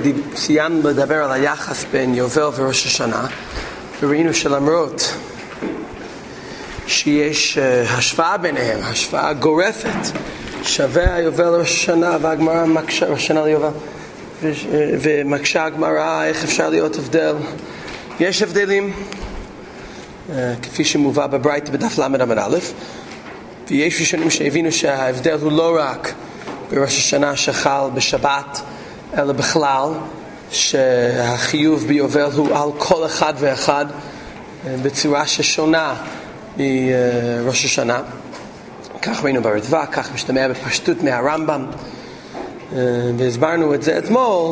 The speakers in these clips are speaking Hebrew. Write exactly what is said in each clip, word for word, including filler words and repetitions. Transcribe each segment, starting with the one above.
סיימנו לדבר על היחס בין יובל וראש השנה, וראינו שלמרות שיש השוואה ביניהם, השוואה גורפת, שווה היובל לראש השנה, והגמרא מקשה ראש השנה ליובל, ומקשה הגמרא איך אפשר להיות הבדל. יש הבדלים, כפי שמובא בברייתא בדף למד עמוד א', ויש ראשונים שהבינו שההבדל הוא לא רק בראש השנה שחל בשבת, אלא בכלל שהחיוב ביובל הוא על כל אחד ואחד בצורה ששונה מראש השנה. כך ראינו ברדב"א, כך משתמע בפשטות מהרמב"ם, והסברנו את זה אתמול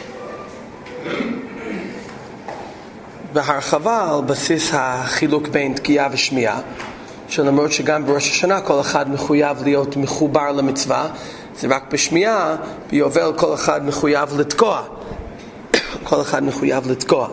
בהרחבה על בסיס החילוק בין תקיעה ושמיעה, שלמרות שגם בראש השנה כל אחד מחויב להיות מחובר למצווה, זה רק בשמיעה, ביובל כל אחד מחויב לתקוע. כל אחד מחויב לתקוע.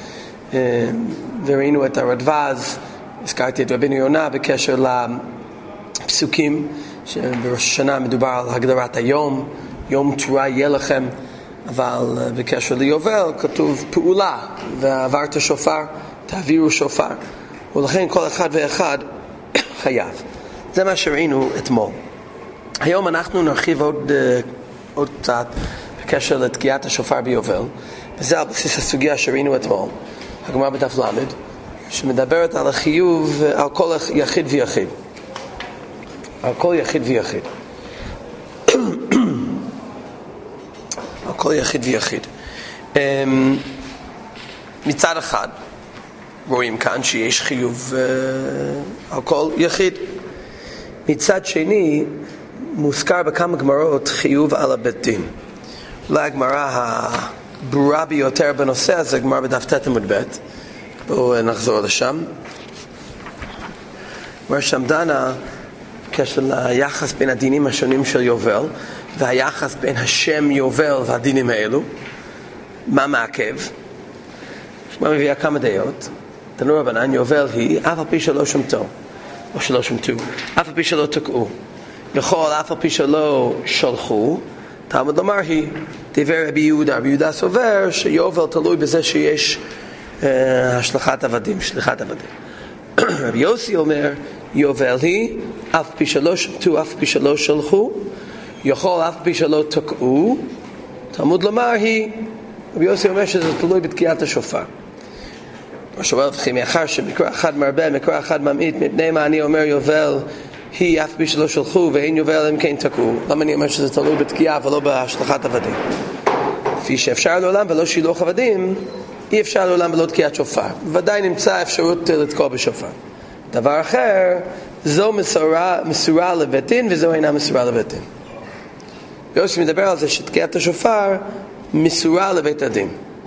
וראינו את הרדב"ז, הזכרתי את רבינו יונה בקשר לפסוקים, שבראש השנה מדובר על הגדרת היום, יום תורה יהיה לכם, אבל בקשר ליובל כתוב פעולה, ועברת שופר, תעבירו שופר. ולכן כל אחד ואחד חייב. זה מה שראינו אתמול. היום אנחנו נרחיב עוד, עוד קצת בקשר לתקיעת השופר ביובל, וזה על בסיס הסוגיה שראינו אתמול, הגמרא בדף למד, שמדברת על החיוב על כל יחיד ויחיד. על כל יחיד ויחיד. על כל יחיד ויחיד. מצד אחד, רואים כאן שיש חיוב על כל יחיד. מצד שני, מוזכר בכמה גמרות חיוב על הבית דין. אולי הגמרא הברורה ביותר בנושא הזה, גמרא בדף ט' עמוד ב', בואו נחזור לשם. גמרא שם דנה בקשר ליחס בין הדינים השונים של יובל, והיחס בין השם יובל והדינים האלו. מה מעכב? גמרא מביאה כמה דעות. תנו רבנן, יובל היא אף על פי שלא שמתו, או שלא שמתו, אף על פי שלא תקעו, יכול אף על פי שלא שלחו, תלמוד לומר היא דבר רבי יהודה. רבי יהודה סובר שיובל תלוי בזה שיש uh, השלכת עבדים, שליחת עבדים. רבי יוסי אומר יובל היא אף פי שלא שמתו, אף פי שלא שלחו, יכול אף פי שלא תקעו, תלמוד לומר היא. רבי יוסי אומר שזה תלוי בתקיעת השופר. השופר וכי מאחר שמקרא אחד מרבה, מקרא אחד ממעיט, מפני מה אני אומר יובל היא אף פי שלא שלחו ואין יובל אם כן תקעו. למה אני אומר שזה תלוי בתקיעה ולא בהשלכת עבדים? לפי שאפשר לעולם ולא שילוח עבדים, אי אפשר לעולם ולא תקיעת שופר. ודאי נמצא אפשרות לתקוע בשופר. דבר אחר, זו מסורה, מסורה לבית דין וזו אינה מסורה לבית דין. יוסי מדבר על זה שתקיעת השופר מסורה לבית הדין.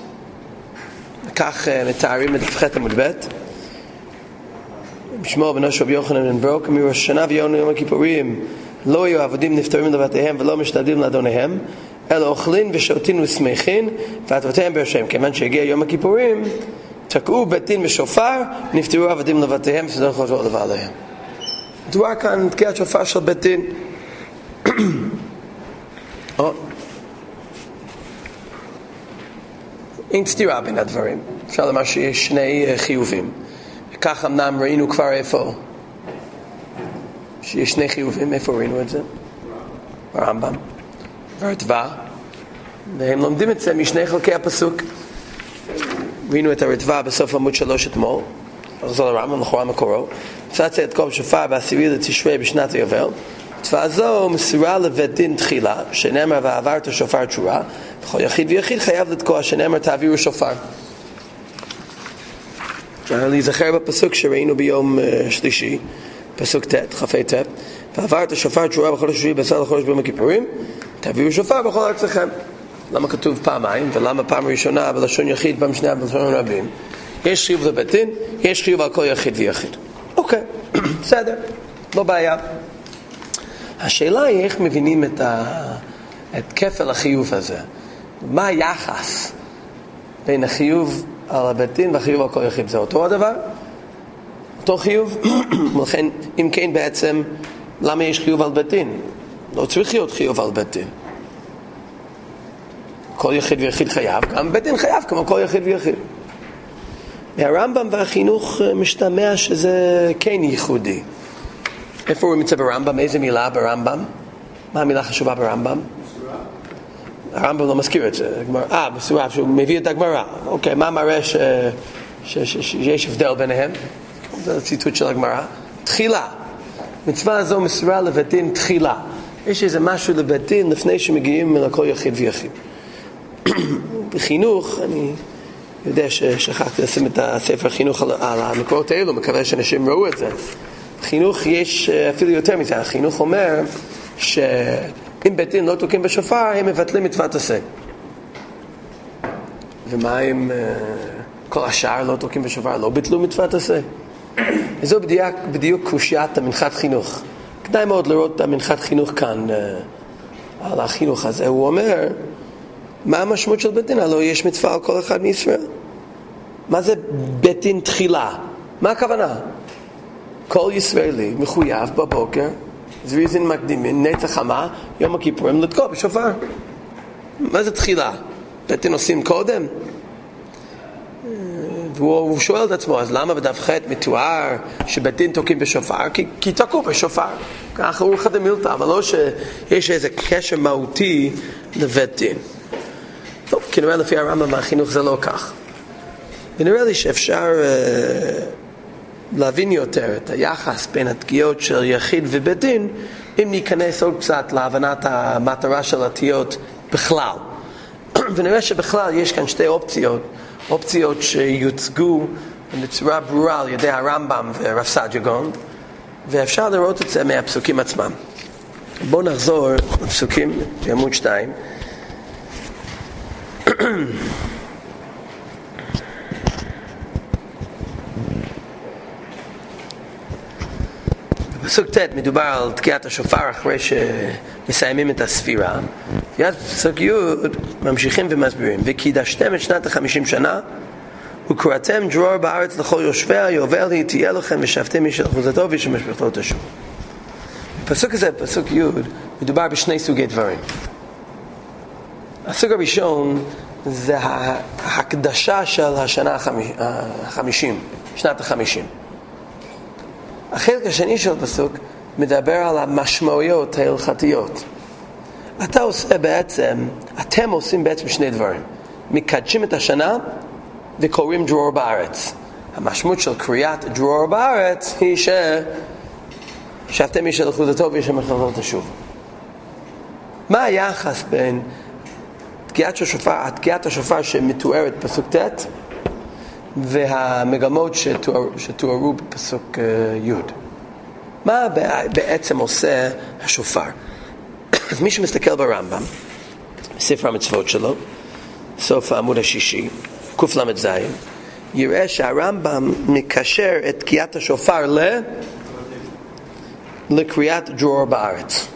כך מתארים את דף עמוד ב'. בשמו בנו של רבי יוחנן בן ברוק, מראש השנה ויום הכיפורים לא היו עבדים נפטרים לבתיהם ולא משתעבדים לאדוניהם, אלא אוכלים ושותים ושמחים ועטבותיהם בהשם. כיוון שהגיע יום הכיפורים, תקעו בית דין בשופר, נפטרו עבדים לבתיהם וסדר חוזרו לבעליהם. מדובר כאן תקיעת שופר של בית דין. אין סתירה בין הדברים. אפשר לומר שיש שני חיובים. וכך אמנם ראינו כבר איפה שיש שני חיובים. איפה ראינו את זה? ברמב"ם, ברדב"א, והם לומדים את זה משני חלקי הפסוק. ראינו את הרדב"א בסוף עמוד שלוש אתמול, לחזור לרמב"ם, לכאורה מקורו. מצווה את כל שופר בעשירי לתשרי בשנת היובל. מצווה זו מסורה לבית דין תחילה, שנאמר ועברת שופר תשורה, וכל יחיד ויחיד חייב לתקוע, שנאמר תעבירו שופר. להיזכר בפסוק שראינו ביום שלישי, פסוק ט', חפי ט', ועברת שופר תשורה בחודש שביעי בעשר לחודש ביום הכיפורים, תעבירו שופר בכל ארצכם. למה כתוב פעמיים, ולמה פעם ראשונה בלשון יחיד, פעם שנייה בלשון רבים? יש חיוב לבית דין, יש חיוב על כל יחיד ויחיד. אוקיי, בסדר, לא בעיה. השאלה היא איך מבינים את, ה... את כפל החיוב הזה. מה היחס בין החיוב על הבית דין והחיוב על כל יחיד? זה אותו הדבר? אותו חיוב? ולכן, אם כן בעצם, למה יש חיוב על בית דין? לא צריך להיות חיוב על בית דין. כל יחיד ויחיד חייב, גם בית דין חייב כמו כל יחיד ויחיד. מהרמב"ם והחינוך משתמע שזה כן ייחודי. איפה הוא מצא ברמב"ם? איזה מילה ברמב"ם? מה המילה חשובה ברמב"ם? הרמב"ם לא מזכיר את זה. אה, בסורה, שהוא מביא את הגמרא. אוקיי, מה מראה ש... ש... ש... שיש הבדל ביניהם? זה ציטוט של הגמרא. תחילה. מצווה הזו מסורה לבית דין תחילה. יש איזה משהו לבית דין לפני שמגיעים לכל יחיד ויחיד. בחינוך, אני יודע ששכחתי לשים את הספר החינוך על, על המקורות האלו, מקווה שאנשים ראו את זה. בחינוך יש אפילו יותר מזה. החינוך אומר שאם בית דין לא תוקעים בשופר, הם מבטלים מצוות עשה. ומה אם כל השאר לא תוקעים בשופר, לא ביטלו מצוות עשה? וזו בדיוק, בדיוק קושיית המנחת חינוך. כדאי מאוד לראות את המנחת חינוך כאן על החינוך הזה. הוא אומר, מה המשמעות של בית דין? הלוא יש מצווה על כל אחד מישראל. מה זה בית דין תחילה? מה הכוונה? כל ישראלי מחויב בבוקר, זריזין מקדימים, נצח חמה, יום הכיפורים, לתקוע בשופר. מה זה תחילה? בית דין עושים קודם? והוא שואל את עצמו, אז למה בדף ח' מתואר שבית דין תוקעים בשופר? כי, כי תקעו בשופר. ככה הוא חד המילתא, אבל לא שיש איזה קשר מהותי לבית דין. טוב, כי נראה לפי הרמב"ם מהחינוך זה לא כך. ונראה לי שאפשר uh, להבין יותר את היחס בין התקיעות של יחיד ובית דין, אם ניכנס עוד קצת להבנת המטרה של התקיעות בכלל. ונראה שבכלל יש כאן שתי אופציות, אופציות שיוצגו בצורה ברורה על ידי הרמב"ם ורב סעדיה גאון, ואפשר לראות את זה מהפסוקים עצמם. בואו נחזור לפסוקים בעמוד שתיים. בפסוק ט' מדובר על תקיעת השופר אחרי שמסיימים את הספירה. ואז בפסוק י' ממשיכים ומסבירים, וקידשתם את שנת החמישים שנה וקראתם דרור בארץ לכל יושביה, יובל היא תהיה לכם ושבתם איש של אחוזתו ואיש משפחתו תשוב. בפסוק הזה, בפסוק י' מדובר בשני סוגי דברים. הסוג הראשון זה ההקדשה של השנה החמישים, שנת החמישים. החלק השני של הפסוק מדבר על המשמעויות ההלכתיות. אתה עושה בעצם, אתם עושים בעצם שני דברים. מקדשים את השנה וקוראים דרור בארץ. המשמעות של קריאת דרור בארץ היא ש... שבתם איש של אחוזתו ואיש המשפחתו תשוב. מה היחס בין תקיעת השופר, תקיעת השופר שמתוארת בפסוק ט' והמגמות שתואר, שתוארו בפסוק י'? מה בעצם עושה השופר? אז מי שמסתכל ברמב"ם, בספר המצוות שלו, סוף העמוד השישי, קוף למד זין, יראה שהרמב"ם מקשר את תקיעת השופר ל... לקריאת דרור בארץ.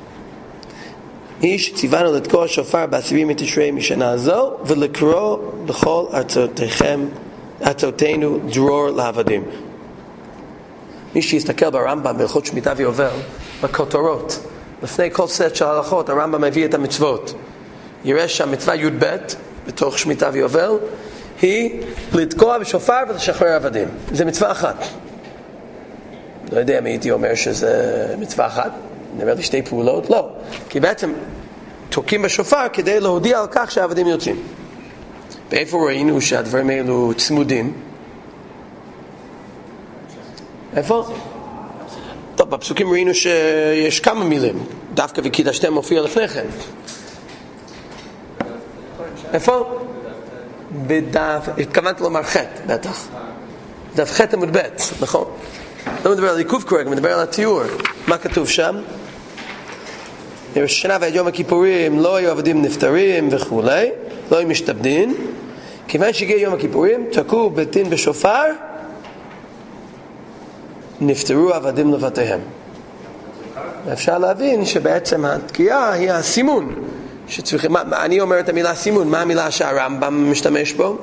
איש ציוונו לתקוע שופר בעשירי מתשרי משנה הזו, ולקרוא בכל ארצותיכם, ארצותינו דרור לעבדים. מי שיסתכל ברמב"ם בהלכות שמיטה ויובל, בכותרות, לפני כל סט של הלכות, הרמב"ם מביא את המצוות. יראה שהמצווה י' ב' בתוך שמיטה ויובל, היא לתקוע בשופר ולשחרר עבדים. זה מצווה אחת. לא יודע אם הייתי אומר שזה מצווה אחת, נראה לי שתי פעולות, לא. כי בעצם תוקעים בשופר כדי להודיע על כך שהעבדים יוצאים. ואיפה ראינו שהדברים האלו צמודים? איפה? טוב, בפסוקים ראינו שיש כמה מילים. דווקא וקידשתם מופיע לפני כן. איפה? בדף, התכוונתי לומר חטא, בטח. דף חטא עמוד ב', נכון? לא מדבר על עיכוב כרגע, מדבר על התיאור. מה כתוב שם? ראש השנה ועד יום הכיפורים לא היו עבדים נפטרים וכולי, לא היו משתבדים. כיוון שהגיע יום הכיפורים, תקעו בית דין בשופר, נפטרו עבדים לבתיהם. ואפשר להבין שבעצם התקיעה היא הסימון שצריכים. מה, אני אומר את המילה סימון, מה המילה שהרמב"ם משתמש בו?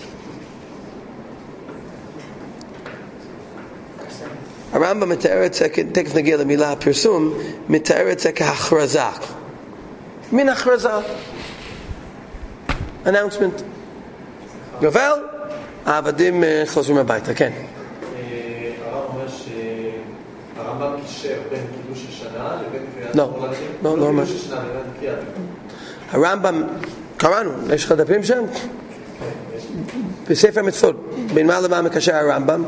הרמב"ם מתאר את זה, תכף נגיע למילה הפרסום, מתאר את זה כהכרזה. מין הכרזה. announcement. יובל, העבדים חוזרים הביתה, כן. הרב אומר שהרמב"ם קישר בין קידוש השנה לבין קריאת לא, לא, לא אומר. קידוש השנה לבין קריאת. הרמב"ם, קראנו, יש לך דפים שם? בספר מצוות, בין מה למה מקשר הרמב"ם?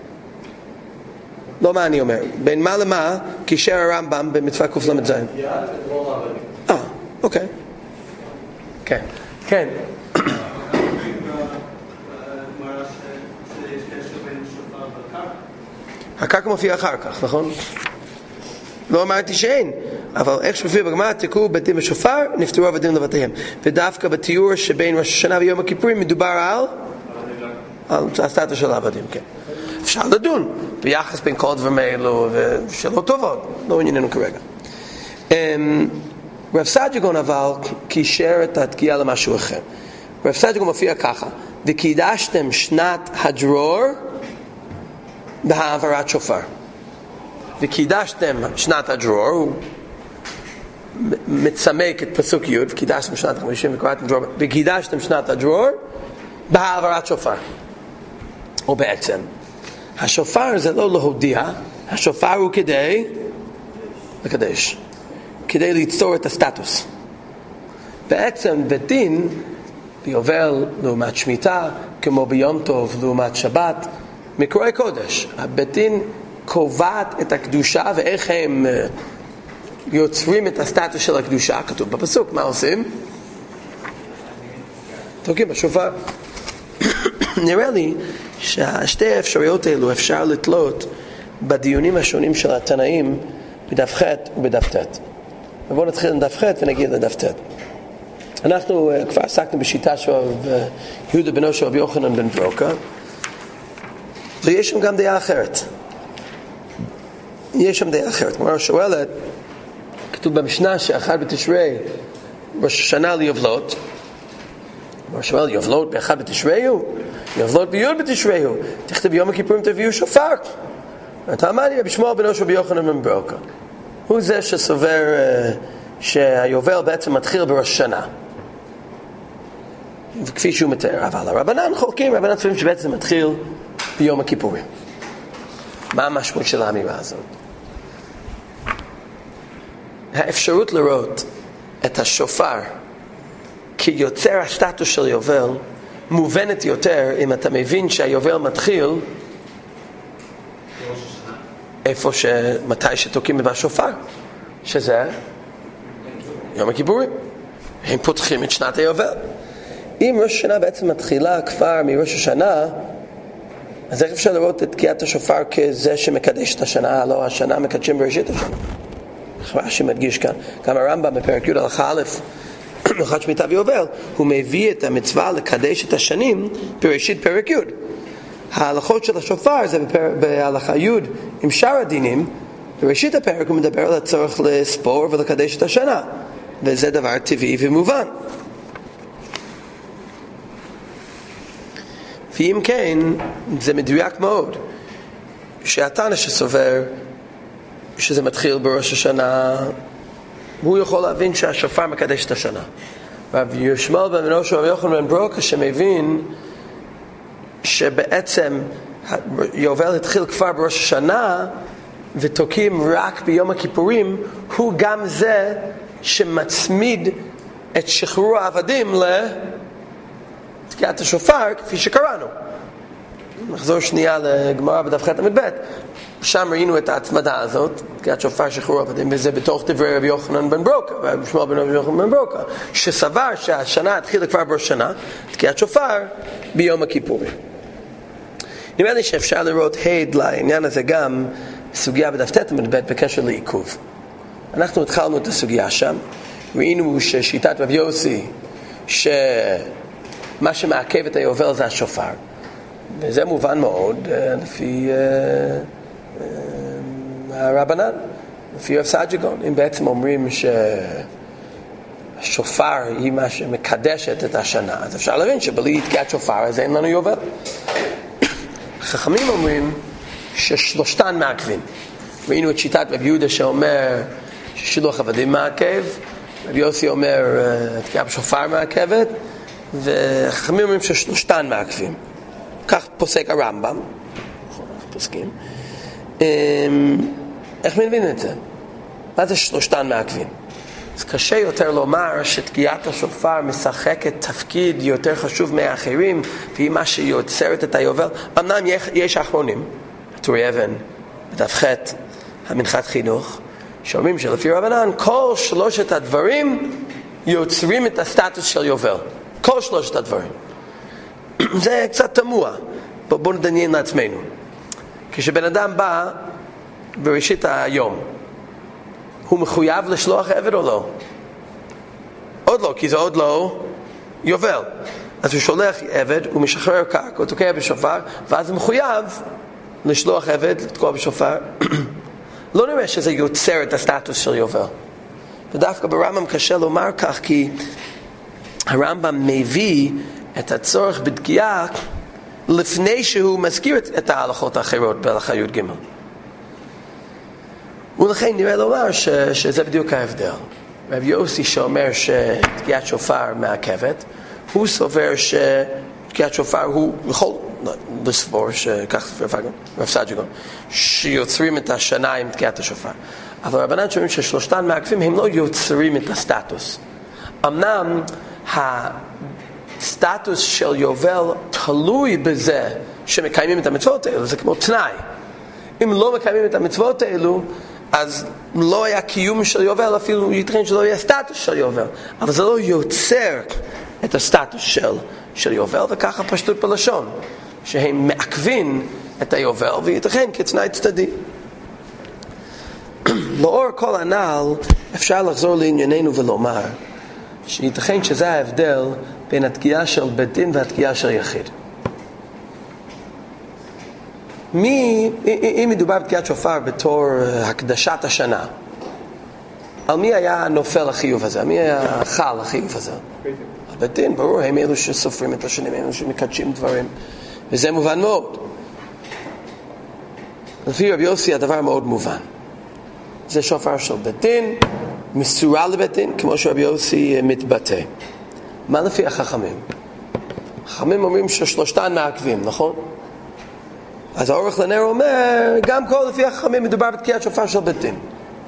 לא מה אני אומר, בין מה למה קישר הרמב"ם במצווה קל"ז? אה, אוקיי. כן, כן. הקרקע מופיע אחר כך, נכון? לא אמרתי שאין, אבל איך שמופיע בגמרא, תקעו בתים בשופר, נפטרו עבדים לבתיהם. ודווקא בתיאור שבין ראש השנה ויום הכיפורים מדובר על על הסטטוס של העבדים, כן. אפשר לדון ביחס בין כל הדברים האלו ושאלות טובות, לא ענייננו כרגע. רב סעדיגון אבל קישר את התקיעה למשהו אחר. רב סעדיגון מופיע ככה: וקידשתם שנת הדרור בהעברת שופר. וקידשתם שנת הדרור, הוא מצמק את פסוק י', וקידשתם שנת החמישים וקראתם דרור, וקידשתם שנת הדרור בהעברת שופר. או בעצם השופר זה לא להודיע, השופר הוא כדי לקדש, כדי ליצור את הסטטוס. בעצם בדין, ביובל לעומת שמיטה, כמו ביום טוב לעומת שבת, מקראי קודש, הבדין קובעת את הקדושה ואיך הם יוצרים את הסטטוס של הקדושה. כתוב בפסוק, מה עושים? תוקעים בשופר. נראה לי שהשתי האפשרויות האלו אפשר לתלות בדיונים השונים של התנאים בדף ח' ובדף ט'. ובואו נתחיל לדף ח' ונגיע לדף ט'. אנחנו כבר עסקנו בשיטה של יהודה בנו של רבי יוחנן בן ברוקה, ויש שם גם דעה אחרת. יש שם דעה אחרת. כלומר, שואלת, כתוב במשנה שאחד בתשרי ראש השנה ליובלות, כלומר, שואל, יובלות באחד בתשרי הוא? יובלות ביוד בתשרי הוא. תכתב יום הכיפורים תביאו שופר. אתה אמר לי, בשמואל בנו של רבי יוחנן בן ברוקה. הוא זה שסובר שהיובל בעצם מתחיל בראש השנה. וכפי שהוא מתאר, אבל הרבנן חולקים, הרבנן סוברים שבעצם מתחיל ביום הכיפורים. מה המשמעות של האמירה הזאת? האפשרות לראות את השופר כיוצר הסטטוס של יובל מובנת יותר אם אתה מבין שהיובל מתחיל איפה שמתי שתוקים בשופר, שזה יום הכיפורים. הם פותחים את שנת היובל. אם ראש השנה בעצם מתחילה כבר מראש השנה, אז איך אפשר לראות את תקיעת השופר כזה שמקדש את השנה? לא, השנה מקדשים בראשית השנה. רש"י מדגיש כאן, גם הרמב"ם בפרק י' הלכה א', הלכת שמיטה ויובל, הוא מביא את המצווה לקדש את השנים בראשית פרק י'. ההלכות של השופר זה בפר... בהלכה י' עם שאר הדינים. בראשית הפרק הוא מדבר על הצורך לספור ולקדש את השנה, וזה דבר טבעי ומובן. ואם כן, זה מדויק מאוד שהתנא שסובר שזה מתחיל בראש השנה, הוא יכול להבין שהשופר מקדש את השנה. רב ישמעאל בן בנו של רבי יוחנן בן ברוקה שמבין שבעצם יובל התחיל כבר בראש השנה ותוקים רק ביום הכיפורים, הוא גם זה שמצמיד את שחרור העבדים לתקיעת השופר כפי שקראנו. נחזור שנייה לגמרא בדף ח' עמוד ב', שם ראינו את ההצמדה הזאת, תקיעת שופר שחרור עבדים, וזה בתוך דברי רבי יוחנן בן ברוקה, רבי שמואל בן רבי יוחנן בן ברוקה, שסבר שהשנה התחילה כבר בראש השנה, תקיעת שופר ביום הכיפורים. נראה לי שאפשר לראות הד לעניין הזה גם בסוגיה בדף ט' עמוד ב' בקשר לעיכוב. אנחנו התחלנו את הסוגיה שם, ראינו ששיטת רבי יוסי שמה שמעכב את היובל זה השופר, וזה מובן מאוד לפי הרבנן, לפי רב סעדיגון. אם בעצם אומרים שהשופר היא מה שמקדשת את השנה, אז אפשר להבין שבלי תקיעת שופר אז אין לנו יובל. חכמים אומרים ששלושתן מעכבים. ראינו את שיטת רבי יהודה שאומר ששילוח עבדים מעכב, רבי יוסי אומר תקיעת שופר מעכבת, וחכמים אומרים ששלושתן מעכבים. כך פוסק הרמב"ם, פוסקים. איך מבין את זה? מה זה שלושתן מעכבים? אז קשה יותר לומר שתקיעת השופר משחקת תפקיד יותר חשוב מהאחרים, והיא מה שיוצרת את היובל. אמנם יש האחרונים, טורי אבן, בדף ח' המנחת חינוך, שאומרים שלפי רבנן כל שלושת הדברים יוצרים את הסטטוס של יובל. כל שלושת הדברים. זה קצת תמוה. בואו נדמיין לעצמנו. כשבן אדם בא בראשית היום, הוא מחויב לשלוח עבד או לא? עוד לא, כי זה עוד לא יובל. אז הוא שולח עבד, הוא משחרר קרקע, הוא תוקע בשופר, ואז הוא מחויב לשלוח עבד, לתקוע בשופר. לא נראה שזה יוצר את הסטטוס של יובל. ודווקא ברמב"ם קשה לומר כך, כי הרמב"ם מביא את הצורך בתקיעה לפני שהוא מזכיר את ההלכות האחרות בהלכה י' ג'. ולכן נראה לומר ש, שזה בדיוק ההבדל. רב יוסי שאומר שתקיעת שופר מעכבת, הוא סובר שתקיעת שופר הוא יכול לסבור, שכך סובר רב סג'גון, שיוצרים את השנה עם תקיעת השופר. אבל רבנן שאומרים ששלושתן מעכבים הם לא יוצרים את הסטטוס. אמנם הסטטוס של יובל תלוי בזה שמקיימים את המצוות האלו, זה כמו תנאי. אם לא מקיימים את המצוות האלו, אז לא היה קיום של יובל, אפילו ייתכן שלא היה סטטוס של יובל. אבל זה לא יוצר את הסטטוס של, של יובל, וככה פשטות בלשון, שהם מעכבים את היובל, וייתכן כתנאי צדדי. לאור כל הנ"ל, אפשר לחזור לענייננו ולומר, שייתכן שזה ההבדל בין התקיעה של בית דין והתקיעה של יחיד. מי, אם מדובר בתקיעת שופר בתור הקדשת השנה, על מי היה נופל החיוב הזה? על מי היה חל החיוב הזה? על בית דין, ברור, הם אלו שסופרים את השנים, אלו שמקדשים דברים, וזה מובן מאוד. לפי רבי יוסי הדבר מאוד מובן. זה שופר של בית דין, מסורה לבית דין, כמו שרבי יוסי מתבטא. מה לפי החכמים? החכמים אומרים ששלושתן מעכבים, נכון? אז האורך לנר אומר, גם כל לפי החכמים מדובר בתקיעת שופר של בית דין.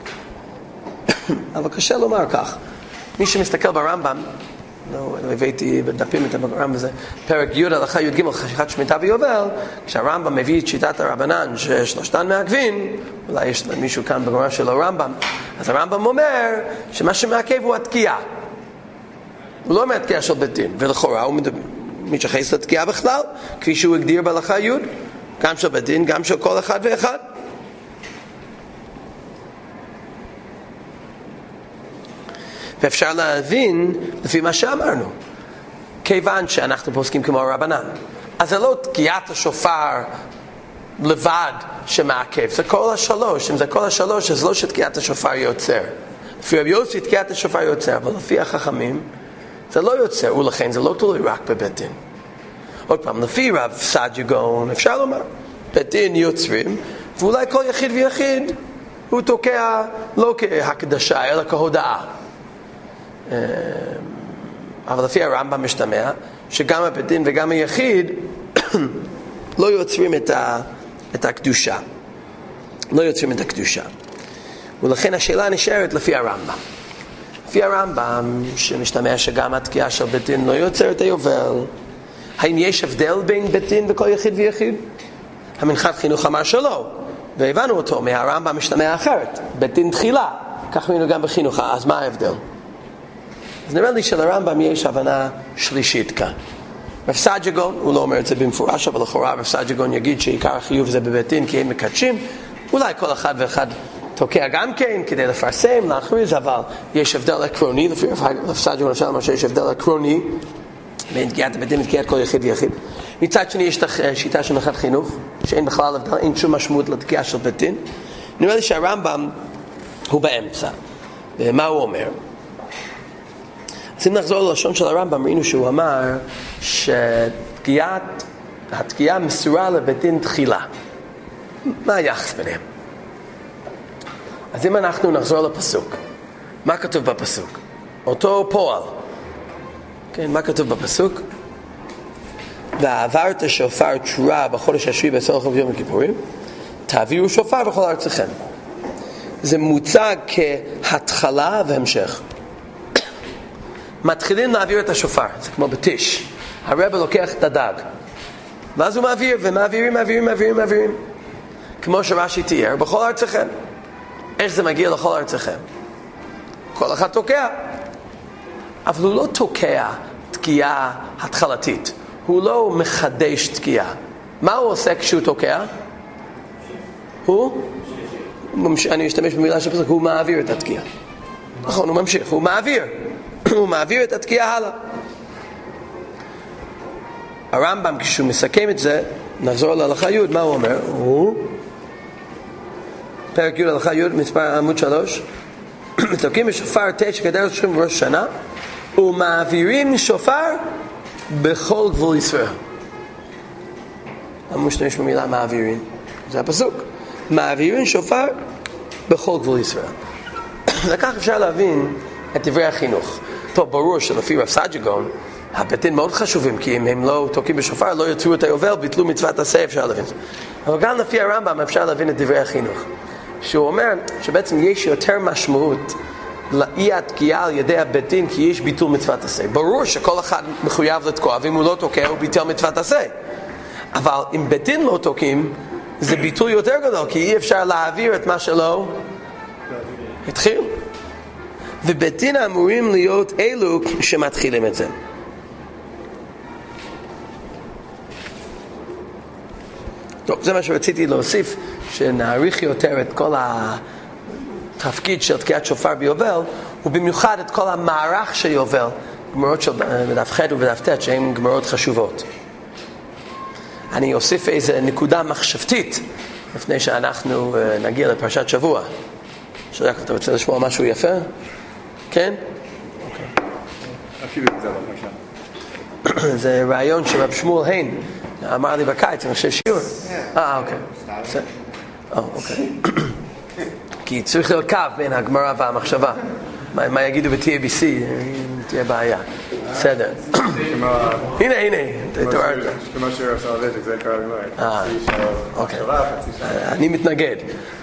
אבל קשה לומר כך. מי שמסתכל ברמב"ם, לא, הבאתי בדפים את הרמב"ם הזה, פרק י' הלכה י' ג' חשיכת שמיטה ויובל, כשהרמב"ם מביא את שיטת הרבנן ששלושתן מעכבים, אולי יש מישהו כאן בגמרא שלו רמב"ם, אז הרמב"ם אומר שמה שמעכב הוא התקיעה. הוא לא אומר התקיעה של בית דין, ולכאורה הוא מתייחס לתקיעה בכלל, כפי שהוא הגדיר בהלכה י', גם של בית דין, גם של כל אחד ואחד. ואפשר להבין לפי מה שאמרנו, כיוון שאנחנו פוסקים כמו הרבנן, אז זה לא תקיעת השופר לבד שמעכב, זה כל השלוש. אם זה כל השלוש, אז לא שתקיעת השופר יוצר. לפי רבי יוסי תקיעת השופר יוצר, אבל לפי החכמים זה לא יוצר, ולכן זה לא תלוי רק בבית דין. עוד פעם, לפי רב סג'גון אפשר לומר, בית דין יוצרים, ואולי כל יחיד ויחיד הוא תוקע לא כהקדשה אלא כהודעה. אבל לפי הרמב"ם משתמע שגם הבית דין וגם היחיד לא יוצרים את, ה, את הקדושה, לא יוצרים את הקדושה. ולכן השאלה נשארת לפי הרמב"ם. לפי הרמב"ם שמשתמע שגם התקיעה של בית דין לא יוצר את היובל, האם יש הבדל בין בית דין וכל יחיד ויחיד? המנחת חינוך אמר שלא, והבנו אותו מהרמב"ם משתמע אחרת, בית דין תחילה, כך ראינו גם בחינוך. אז מה ההבדל? אז נראה לי שלרמב"ם יש הבנה שלישית כאן. רב סג'גון, הוא לא אומר את זה במפורש, אבל לכאורה רב סג'גון יגיד שעיקר החיוב זה בבית דין כי הם מקדשים, אולי כל אחד ואחד תוקע גם כן כדי לפרסם, להכריז, אבל יש הבדל עקרוני, לפי רב סג'גון אפשר לומר שיש הבדל עקרוני בין תקיעת הבית דין ותקיעת כל יחיד ויחיד. מצד שני יש שיטה של מנחת חינוך, שאין בכלל הבדל, אין שום משמעות לתקיעה של בית דין. נראה לי שהרמב"ם הוא באמצע. ומה הוא אומר? אז אם נחזור ללשון של הרמב"ם, ראינו שהוא אמר שתקיעת, התקיעה מסורה לבית דין תחילה. מה היחס ביניהם? אז אם אנחנו נחזור לפסוק, מה כתוב בפסוק? אותו פועל, כן, מה כתוב בפסוק? ועברת שופר תשורה בחודש השביעי בעשור לחודש יום הכיפורים, תעבירו שופר בכל ארציכם. זה מוצג כהתחלה והמשך. מתחילים להעביר את השופר, זה כמו בתיש. הרב לוקח את הדג, ואז הוא מעביר, ומעבירים, מעבירים, מעבירים, מעבירים. כמו שרש"י תיאר, בכל ארציכם. איך זה מגיע לכל ארציכם? כל אחד תוקע. אבל הוא לא תוקע תקיעה התחלתית. הוא לא מחדש תקיעה. מה הוא עושה כשהוא תוקע? הוא? אני אשתמש במילה של פסוק, הוא מעביר את התקיעה. נכון, הוא ממשיך, הוא מעביר. הוא מעביר את התקיעה הלאה. הרמב"ם, כשהוא מסכם את זה, נחזור להלכה י', מה הוא אומר? הוא פרק י' הלכה י', מספר עמוד שלוש, מתוקים בשופר תשע כדרך שום ראש שנה, ומעבירים שופר בכל גבול ישראל. למה משתמש במילה מעבירים? זה הפסוק. מעבירים שופר בכל גבול ישראל. לכך אפשר להבין את דברי החינוך. טוב, ברור שלפי רב סג'גון, הבתים מאוד חשובים, כי אם הם לא תוקים בשופר, לא יצאו את היובל, ביטלו מצוות עשה, אפשר להבין. אבל גם לפי הרמב"ם אפשר להבין את דברי החינוך. שהוא אומר שבעצם יש יותר משמעות לאי התקיעה על ידי הבתים, כי יש ביטול מצוות עשה. ברור שכל אחד מחויב לתקוע, ואם הוא לא תוקע, הוא ביטל מצוות עשה. אבל אם בתים לא תוקים, זה ביטול יותר גדול, כי אי אפשר להעביר את מה שלא התחיל. ובתים אמורים להיות אלו שמתחילים את זה. טוב, זה מה שרציתי להוסיף, שנעריך יותר את כל התפקיד של תקיעת שופר ביובל, ובמיוחד את כל המערך של יובל, גמרות של בדף ח' ובדף ט', שהן גמרות חשובות. אני אוסיף איזו נקודה מחשבתית, לפני שאנחנו נגיע לפרשת שבוע. שרק, אתה רוצה לשמוע משהו יפה? כן? אוקיי. אפילו את זה בפרשה. זה רעיון של רב שמואל הין. אמר לי בקיץ, אני חושב שיעור. אה, אוקיי. בסדר. אה, אוקיי. כי צריך להיות קו בין הגמרא והמחשבה. מה יגידו ב-טי איי בי סי? תהיה בעיה. בסדר. הנה, הנה. כמו שרב סולובייצ'יק, זה קרה גמרא. אה, אוקיי. אני מתנגד.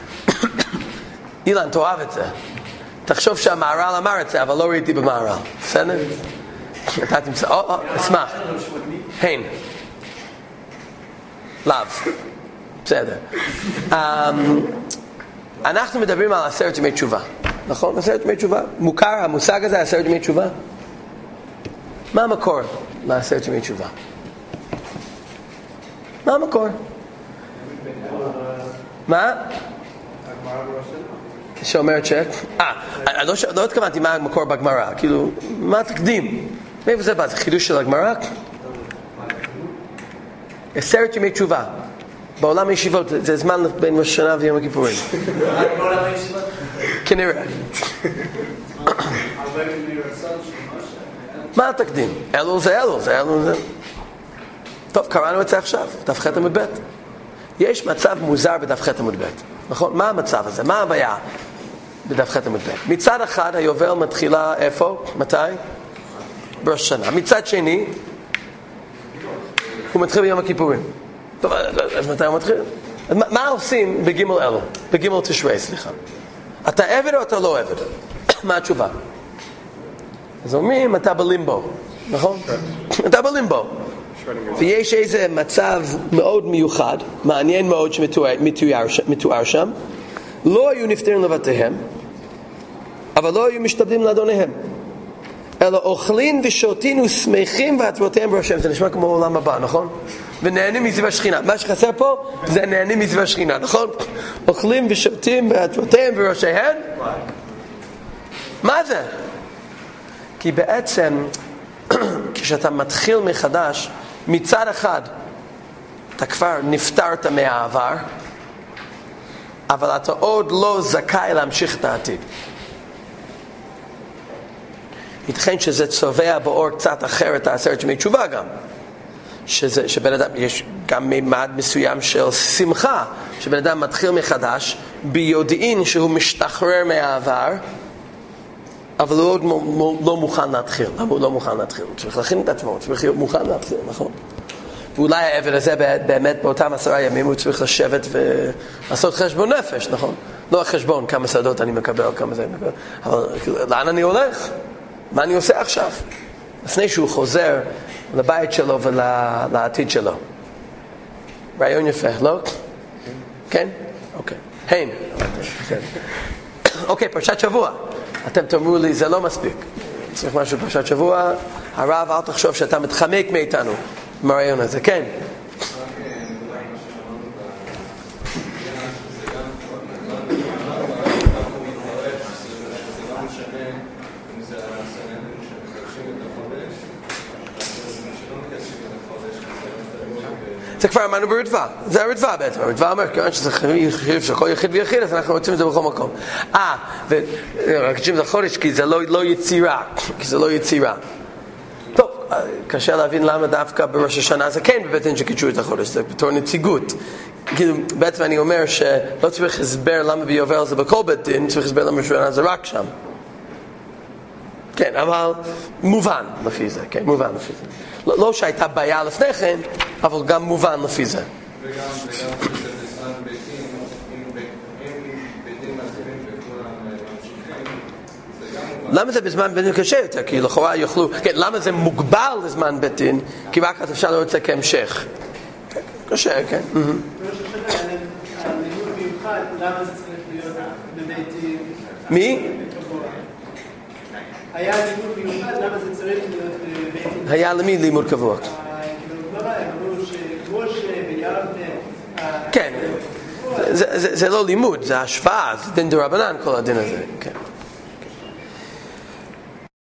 אילן, תאהב את זה. תחשוב שהמהר"ל אמר את זה, אבל לא ראיתי במהר"ל. בסדר? אתה תמצא, או, או, אשמח. הין. לאו. בסדר. אנחנו מדברים על עשרת ימי תשובה. נכון? עשרת ימי תשובה. מוכר המושג הזה, עשרת ימי תשובה? מה המקור לעשרת ימי תשובה? מה המקור? מה? שאומרת ש... אה, לא התכוונתי מה המקור בגמרא. כאילו, מה התקדים? מאיפה זה בא? זה חידוש של הגמרא? עשרת ימי תשובה. בעולם הישיבות, זה זמן בין ראש השנה ויום הכיפורים. בעולם הישיבות? כנראה. מה התקדים? אלו זה אלו, זה אלו זה. טוב, קראנו את זה עכשיו, דף ח' עמוד ב'. יש מצב מוזר בדף ח' עמוד ב'. נכון? מה המצב הזה? מה הבעיה בדף ח' עמוד ב'? מצד אחד, היובל מתחילה איפה? מתי? בראש השנה. מצד שני, הוא מתחיל ביום הכיפורים. טוב, אז מתי הוא מתחיל? מה, מה עושים בגימל אלו? בגימל תשרי, סליחה. אתה עבד או אתה לא עבד? מה התשובה? אז אומרים, אתה בלימבו. נכון? אתה בלימבו. ויש איזה מצב מאוד מיוחד, מעניין מאוד שמתואר שם. לא היו נפטרים לבתיהם, אבל לא היו משתבדים לאדוניהם. אלא אוכלים ושותים ושמחים ועטרותיהם בראשיהם. זה נשמע כמו עולם הבא, נכון? ונהנים מסביב השכינה. מה שחסר פה זה נהנים מסביב השכינה, נכון? אוכלים ושותים ועטרותיהם בראשיהם. מה זה? כי בעצם כשאתה מתחיל מחדש, מצד אחד אתה כבר נפטרת מהעבר, אבל אתה עוד לא זכאי להמשיך את העתיד. ייתכן שזה צובע באור קצת אחר את העשרת ימי תשובה גם, שזה, שבן אדם, יש גם מימד מסוים של שמחה, שבן אדם מתחיל מחדש ביודעין שהוא משתחרר מהעבר, אבל הוא עוד לא מוכן להתחיל. למה הוא לא מוכן להתחיל? הוא צריך להכין את עצמו, הוא צריך להיות מוכן להתחיל, נכון? ואולי העבד הזה באמת באותם עשרה ימים הוא צריך לשבת ולעשות חשבון נפש, נכון? לא החשבון, כמה שדות אני מקבל, כמה זה אני מקבל, אבל לאן אני הולך? מה אני עושה עכשיו? לפני שהוא חוזר לבית שלו ולעתיד שלו. רעיון יפה, לא? כן? אוקיי. הן. אוקיי, פרשת שבוע. אתם תאמרו לי, זה לא מספיק. צריך משהו פרשת שבוע. הרב, אל תחשוב שאתה מתחמק מאיתנו מהרעיון הזה. כן? זה כבר אמרנו ברדווה, זה הרדווה בעצם, הרדווה אומר, כיוון שזה חיוב של כל יחיד ויחיד, אז אנחנו רוצים את זה בכל מקום. אה, ורק תשעים זה חודש, כי זה לא, לא יצירה, כי זה לא יצירה. טוב, קשה להבין למה דווקא בראש השנה זה כן בבית דין שקידשו את החודש, זה בתור נציגות. כאילו, בעצם אני אומר שלא צריך הסבר למה ביובל זה בכל בית דין, צריך הסבר למה בשנה זה רק שם. כן, אבל מובן לפי זה, כן, מובן לפי זה. לא, לא שהייתה בעיה לפני כן, אבל גם מובן לפי זה. וגם, וגם שזה בזמן ביתים, אם ביתים מתחילים וכולם ממשיכים, זה גם מובן. למה זה בזמן ביתים קשה יותר? כי לכאורה יוכלו, כן, למה זה מוגבל לזמן ביתים? כי רק אז אפשר לראות את זה כהמשך. קשה, כן. בראש השנה, הלימוד מיוחד, למה זה צריך להיות בביתים? מי? היה לימוד מיוחד, למה זה צריך להיות בביתים? היה למי לימוד קבוע? כן, זה לא לימוד, זה השפעה, זה דין דרבנן כל הדין הזה, כן.